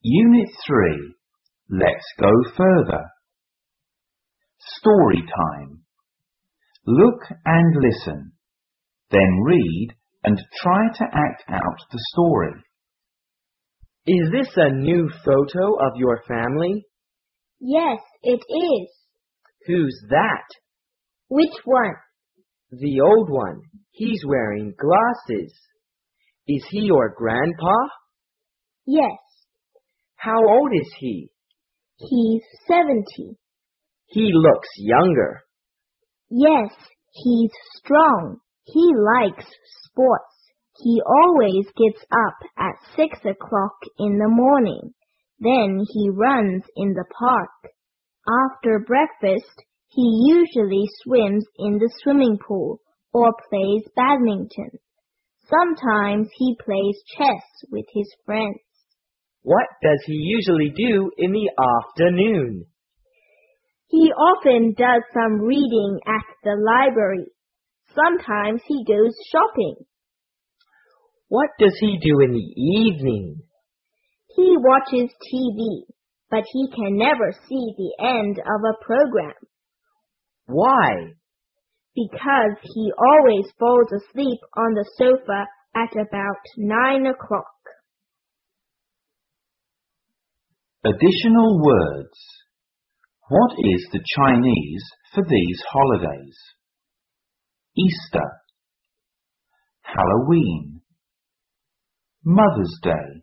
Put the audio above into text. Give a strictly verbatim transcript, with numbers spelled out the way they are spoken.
Unit three. Let's go further. Story time. Look and listen. Then read and try to act out the story. Is this a new photo of your family? Yes, it is. Who's that? Which one? The old one. He's wearing glasses. Is he your grandpa? Yes. How old is he? He's seventy. He looks younger. Yes, he's strong. He likes sports. He always gets up at six o'clock in the morning. Then he runs in the park. After breakfast, he usually swims in the swimming pool or plays badminton. Sometimes he plays chess with his friends. What does he usually do in the afternoon? He often does some reading at the library. Sometimes he goes shopping. What does he do in the evening? He watches T V, but he can never see the end of a program. Why? Because he always falls asleep on the sofa at about nine o'clock. Additional words. What is the Chinese for these holidays? Easter, Halloween, Mother's Day.